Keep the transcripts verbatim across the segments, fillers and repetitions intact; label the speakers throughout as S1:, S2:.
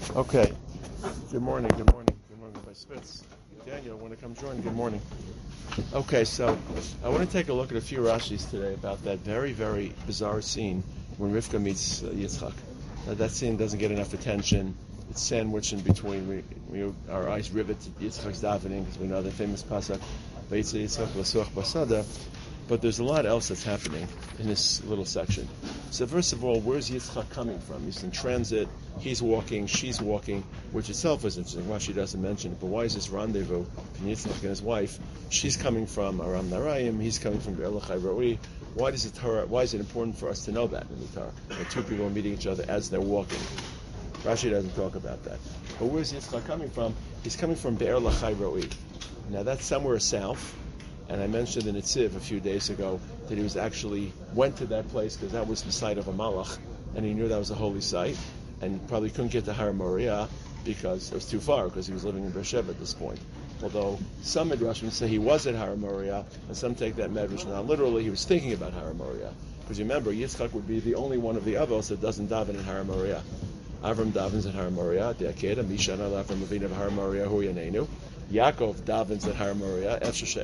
S1: Okay. Good morning. Good morning. Good morning, Rabbi Spitz. Daniel, want to come join? Good morning. Okay, so I want to take a look at a few Rashis today about that very, very bizarre scene when Rivka meets uh, Yitzchak. Now, that scene doesn't get enough attention. It's sandwiched in between. We, we our eyes rivet to Yitzchak's davening because we know the famous pasuk, Vayitze Yitzchak l'suach basada. But there's a lot else that's happening in this little section. So first of all, where's Yitzchak coming from? He's in transit, he's walking, she's walking, which itself is interesting. Rashi doesn't mention it, but why is this rendezvous between Yitzchak and his wife? She's coming from Aram Narayim, he's coming from Be'er L'chai Roi. Why does it Torah, why is it important for us to know that in the Torah? That two people are meeting each other as they're walking. Rashi doesn't talk about that. But where's Yitzchak coming from? He's coming from Be'er L'chai Roi. Now that's somewhere south. And I mentioned in Netziv a few days ago that he was actually went to that place because that was the site of a malach, and he knew that was a holy site, and probably couldn't get to Har Moriah because it was too far because he was living in Beersheba at this point. Although some Midrashim say he was at Har Moriah, and some take that Midrash not literally. He was thinking about Har Moriah because remember Yitzchak would be the only one of the Avos that doesn't daven in Har Moriah. Avram davens at Har Moriah, the Akeda, Mishana Avram Avinu of Har Moriah, Hu Yanenu. Yaakov davens at Har Moriah.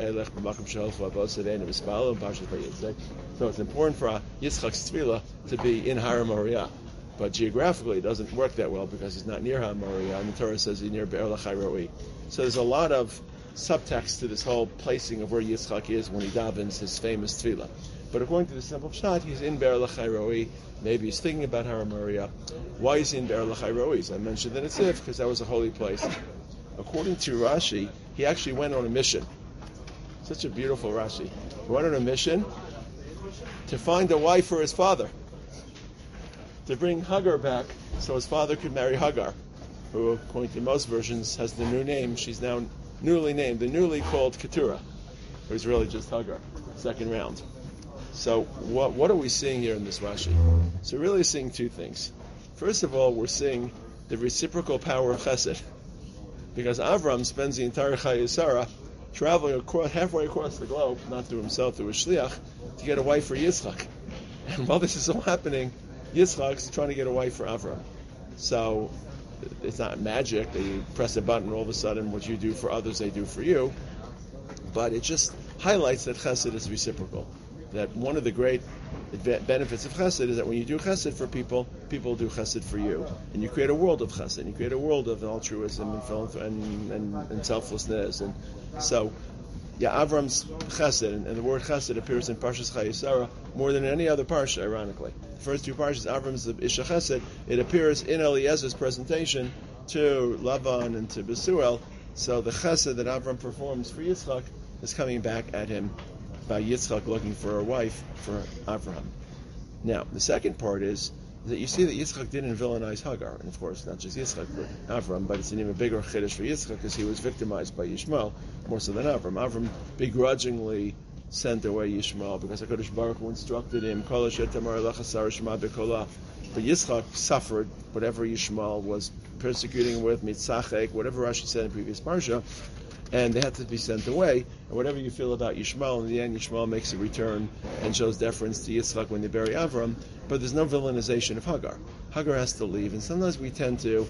S1: So it's important for Yitzchak's tefillah to be in Har Moriah, but geographically it doesn't work that well because he's not near Har Moriah, and the Torah says he's near Be'er L'chai Roi. So there's a lot of subtext to this whole placing of where Yitzchak is when he davens his famous tefillah. But according to the simple pshat, he's in Be'er L'chai Roi. Maybe he's thinking about Har Moriah. Why is he in Be'er L'chai Roi? As I mentioned that it's if because that was a holy place. According to Rashi, he actually went on a mission. Such a beautiful Rashi. He went on a mission to find a wife for his father, to bring Hagar back so his father could marry Hagar, who, according to most versions, has the new name. She's now newly named, the newly called Keturah, who's really just Hagar, second round. So what, what are we seeing here in this Rashi? So we're really seeing two things. First of all, we're seeing the reciprocal power of Chesed. Because Avram spends the entire Chayei Sarah traveling across, halfway across the globe, not through himself, through a shliach, to get a wife for Yitzchak. And while this is all happening, Yitzchak's trying to get a wife for Avram. So it's not magic that you press a button and all of a sudden what you do for others, they do for you. But it just highlights that Chesed is reciprocal. That one of the great benefits of Chesed is that when you do Chesed for people, people do Chesed for you. And you create a world of Chesed. You create a world of altruism and, and, and, and selflessness. And so, yeah, Avram's Chesed, and, and the word Chesed appears in Parshas Chayei Sarah more than any other Parsha, ironically. The first two Parshas, Avram's the Isha Chesed, it appears in Eliezer's presentation to Lavan and to Besuel. So the Chesed that Avram performs for Yitzchak is coming back at him by Yitzchak looking for a wife for Avraham. Now, the second part is that you see that Yitzchak didn't villainize Hagar, and of course, not just Yitzchak, but Avram, but it's an even bigger chiddush for Yitzchak because he was victimized by Yishmael more so than Avram. Avram begrudgingly sent away Yishmael because HaKadosh Baruch Hu instructed him, Kol asher tamar lecha sar shema b'kolah. But Yitzchak suffered whatever Yishmael was persecuting him with, mitzachek, whatever Rashi said in the previous parsha, and they had to be sent away. And whatever you feel about Yishmael, in the end, Yishmael makes a return and shows deference to Yitzchak when they bury Avram, but there's no villainization of Hagar. Hagar has to leave, and sometimes we tend to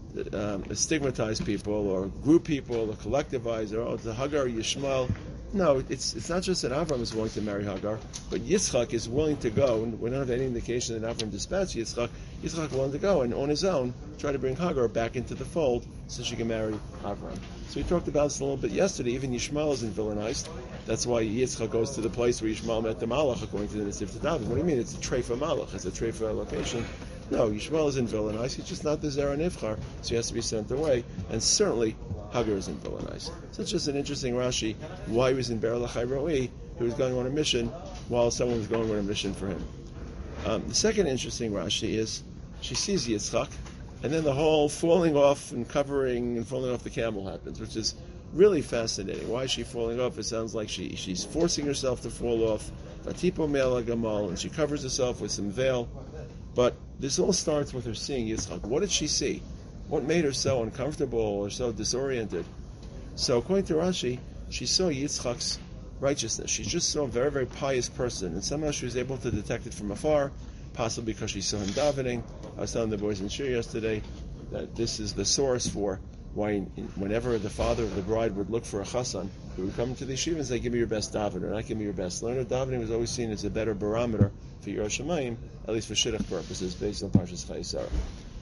S1: um, stigmatize people or group people or collectivize, or oh, it's Hagar, Yishmael. No, it's it's not just that Avram is willing to marry Hagar, but Yitzchak is willing to go, and we don't have any indication that Avram dispatched Yitzchak. Yitzchak is willing to go and on his own try to bring Hagar back into the fold so she can marry Avram. So we talked about this a little bit yesterday. Even Yishmael isn't villainized. That's why Yitzchak goes to the place where Yishmael met the Malach, according to the Netziv Tadav. What do you mean? It's a treifa Malach. It's a treifa location. No, Yishmael isn't villainized. He's just not the Zera Nivchar, so he has to be sent away. And certainly, Hagar isn't villainized. So it's just an interesting Rashi why he was in Be'er L'chai Roi. He was going on a mission while someone was going on a mission for him. Um, the second interesting Rashi is she sees Yitzchak, and then the whole falling off and covering and falling off the camel happens, which is really fascinating. Why is she falling off? It sounds like she she's forcing herself to fall off. Vatipo me'al gamal, and she covers herself with some veil. But this all starts with her seeing Yitzchak. What did she see? What made her so uncomfortable or so disoriented? So according to Rashi, she saw Yitzchak's righteousness. She just saw a very, very pious person, and somehow she was able to detect it from afar, possibly because she saw him davening. I was telling the boys in Shir yesterday, that this is the source for why whenever the father of the bride would look for a chassan, he would come to the yeshiva and say, give me your best davener, not give me your best learner. Davening was always seen as a better barometer for Yiras Shamayim, at least for shidduch purposes, based on Parshas Chayei Sarah.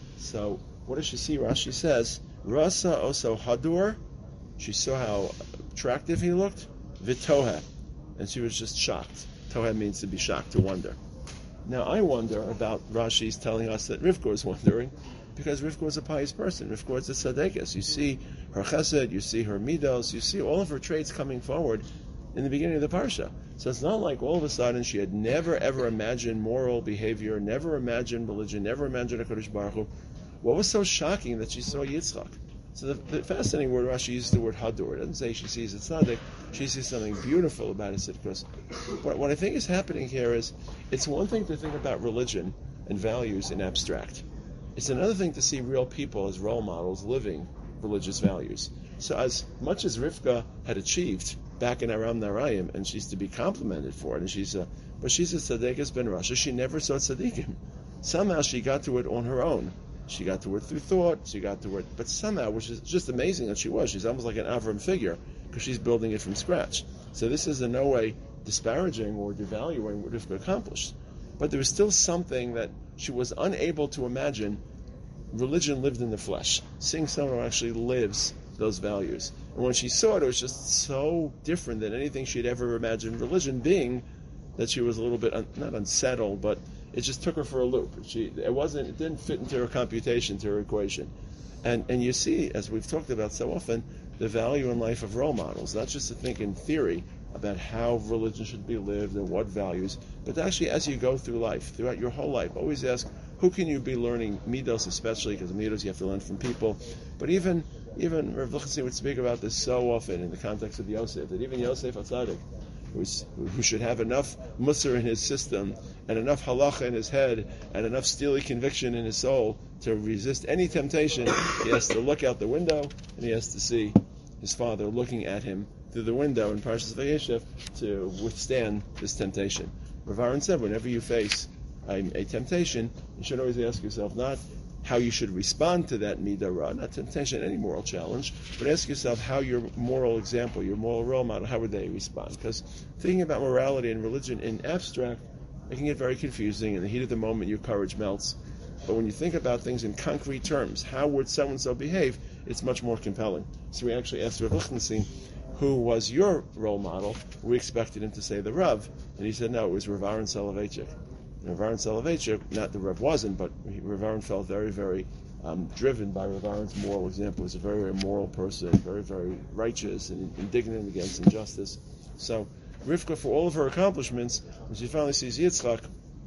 S1: So, what does she see? Rashi says, Rasa oso hadur, she saw how attractive he looked, vitoha, and she was just shocked. Toha means to be shocked, to wonder. Now, I wonder about Rashi's telling us that Rivka is wondering, because Rivka was a pious person. Rivka was a tzaddikus. You see her chesed, you see her midos, you see all of her traits coming forward in the beginning of the parsha. So it's not like all of a sudden she had never ever imagined moral behavior, never imagined religion, never imagined a Kodesh Baruch Hu. What was so shocking that she saw Yitzchak? So the, the fascinating word, Rashi uses the word hadur. It doesn't say she sees a tzaddik. She sees something beautiful about it. Because what, what I think is happening here is, it's one thing to think about religion and values in abstract. It's another thing to see real people as role models living religious values. So as much as Rivka had achieved back in Aram Narayim, and she's to be complimented for it, and she's a, but she's a tzaddikus ben Rasha, she never saw tzaddikim. Somehow she got to it on her own. She got to it through thought, she got to it, but somehow, which is just amazing that she was, she's almost like an Avram figure, because she's building it from scratch. So this is in no way disparaging or devaluing what Rivka accomplished. But there was still something that she was unable to imagine. Religion lived in the flesh. Seeing someone who actually lives those values. And when she saw it, it was just so different than anything she'd ever imagined religion being, that she was a little bit, un, not unsettled, but it just took her for a loop. She, it wasn't, it didn't fit into her computation, to her equation. And and you see, as we've talked about so often, the value in life of role models, not just to think in theory about how religion should be lived and what values, but actually as you go through life, throughout your whole life, always ask, who can you be learning midos, especially because midos you have to learn from people, but even even Rav Lichtenstein would speak about this so often in the context of Yosef, that even Yosef HaTzadik, who's, who should have enough musar in his system and enough halacha in his head and enough steely conviction in his soul to resist any temptation, he has to look out the window and he has to see his father looking at him through the window in Parshas Vayeshev to withstand this temptation. Rav Aaron said, whenever you face a, a temptation, you should always ask yourself not how you should respond to that midah ra, not temptation, any moral challenge, but ask yourself how your moral example, your moral role model, how would they respond? Because thinking about morality and religion in abstract, it can get very confusing. In the heat of the moment, your courage melts. But when you think about things in concrete terms, how would so-and-so behave, it's much more compelling. So we actually asked Rav Lichtenstein, who was your role model? We expected him to say the Rav, and he said no, it was Rav Aaron Soloveitchik. Rav Aaron Soloveitchik, not the Rav wasn't, but Rav Aaron felt very, very um, driven by Rav Aaron's moral example. He was a very, very moral person, very, very righteous and indignant against injustice. So Rivka, for all of her accomplishments, when she finally sees Yitzchak,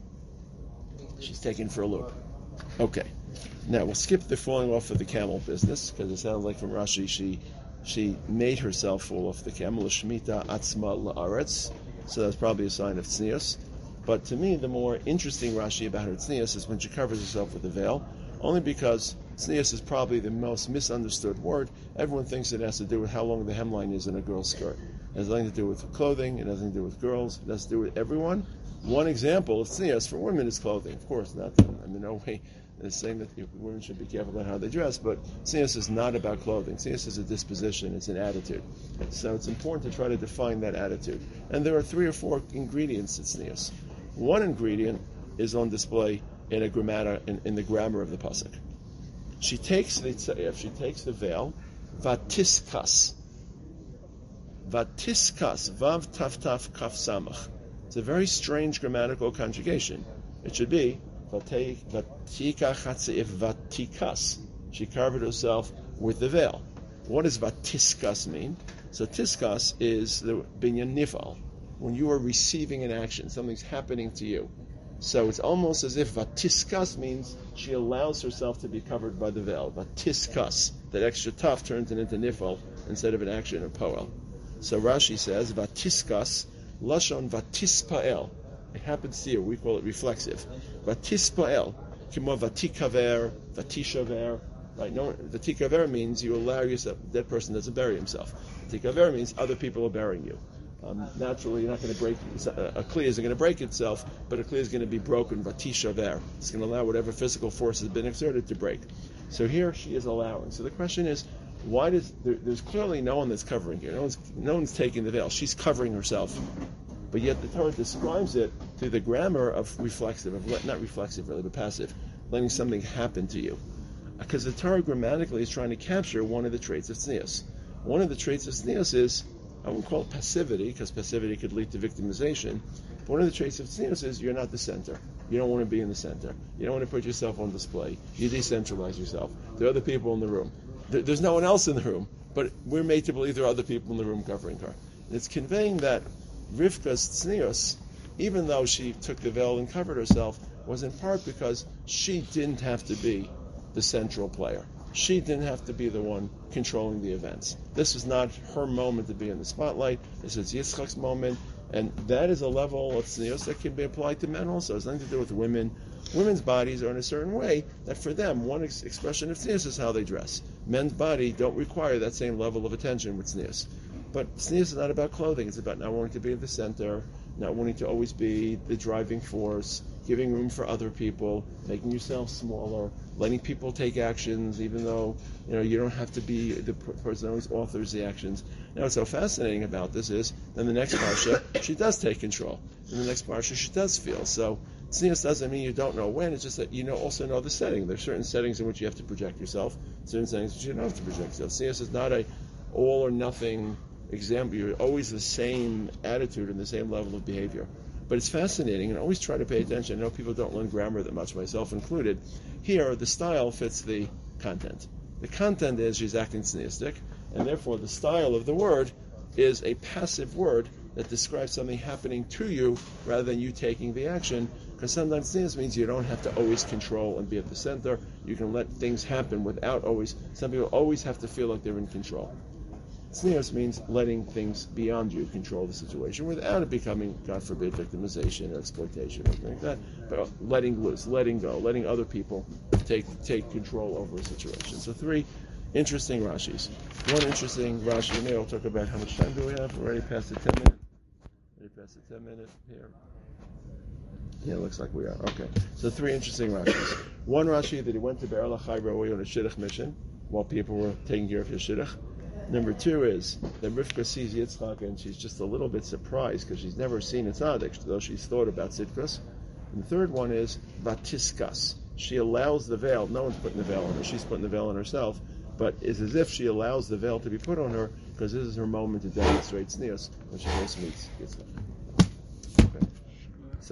S1: she's taken for a loop. Okay, now we'll skip the falling off of the camel business, because it sounds like from Rashi she she made herself fall off the camel, Shmita Atzma La'aretz, so that's probably a sign of tznius. But to me, the more interesting Rashi about her tznius is when she covers herself with a veil, only because tznius is probably the most misunderstood word. Everyone thinks it has to do with how long the hemline is in a girl's skirt. It has nothing to do with clothing, it has nothing to do with girls, it has to do with everyone. One example of tznius for women is clothing. Of course, not, I mean, no way is saying that women should be careful about how they dress, but tznius is not about clothing. Tznius is a disposition, it's an attitude. So it's important to try to define that attitude. And there are three or four ingredients to tznius. One ingredient is on display in a grammar in, in the grammar of the pasuk. She takes the tzayef, she takes the veil, vatiskas, vatiskas, vav taf taf kaf samach. It's a very strange grammatical conjugation. It should be vatika chatzeif vatikas. She covered herself with the veil. What does vatiskas mean? So tiskas is the binyan nifal. When you are receiving an action, something's happening to you. So it's almost as if vatiskas means she allows herself to be covered by the veil. Vatiskas, that extra tough turns it into nifal instead of an action of poel. So Rashi says, vatiskas, lashon vatispael. It happens to you, we call it reflexive. Vatispael, kimo vatikaver, vatishaver. Right? No, vatikaver means you allow yourself, that person doesn't bury himself. Vatikaver means other people are burying you. Um, naturally, you're not going to break, a kli isn't going to break itself, but a kli is going to be broken, vatisha ver. It's going to allow whatever physical force has been exerted to break. So here she is allowing. So the question is, why does there, there's clearly no one that's covering here. No one's no one's taking the veil. She's covering herself, but yet the Torah describes it through the grammar of reflexive, of let, not reflexive really, but passive, letting something happen to you, because the Torah grammatically is trying to capture one of the traits of tznius. One of the traits of tznius is, I wouldn't call it passivity, because passivity could lead to victimization. But one of the traits of tznius is you're not the center. You don't want to be in the center. You don't want to put yourself on display. You decentralize yourself. There are other people in the room. There, there's no one else in the room, but we're made to believe there are other people in the room covering her. And it's conveying that Rivka's tznius, even though she took the veil and covered herself, was in part because she didn't have to be the central player. She didn't have to be the one controlling the events. This was not her moment to be in the spotlight. This is Yitzchak's moment, and that is a level of tznius that can be applied to men also. It has nothing to do with women. Women's bodies are in a certain way that for them, one ex- expression of tznius is how they dress. Men's body don't require that same level of attention with tznius. But tznius is not about clothing. It's about not wanting to be in the center, not wanting to always be the driving force, giving room for other people, making yourself smaller, letting people take actions, even though you know you don't have to be the person who always authors the actions. Now, what's so fascinating about this is, then the next parsha, she does take control. In the next parsha, she does feel. So, tznius doesn't mean you don't know when. It's just that you know also know the setting. There's certain settings in which you have to project yourself, certain settings in which you don't have to project yourself. Tznius is not a all or nothing example. You're always the same attitude and the same level of behavior. But it's fascinating, and always try to pay attention. I know people don't learn grammar that much, myself included. Here, the style fits the content. The content is she's acting tzniistic, and therefore the style of the word is a passive word that describes something happening to you rather than you taking the action, because sometimes tznius means you don't have to always control and be at the center. You can let things happen without always, some people always have to feel like they're in control. Tznius means letting things beyond you control the situation without it becoming, God forbid, victimization or exploitation or something like that, but letting loose, letting go, letting other people take take control over a situation. So three interesting Rashis. One interesting Rashi, maybe I'll talk about how much time do we have? We're already past the ten minute. Already past the ten minute here. Yeah, it looks like we are. Okay. So three interesting Rashis. One Rashi that he went to Be'er Lachai Roi on a Shidduch mission while people were taking care of his Shidduch. Number two is that Rivka sees Yitzchak and she's just a little bit surprised because she's never seen a tzaddik, though she's thought about Tzidkus. And the third one is Batiskas. She allows the veil. No one's putting the veil on her. She's putting the veil on herself. But it's as if she allows the veil to be put on her because this is her moment to demonstrate tznius when she first meets Yitzchak.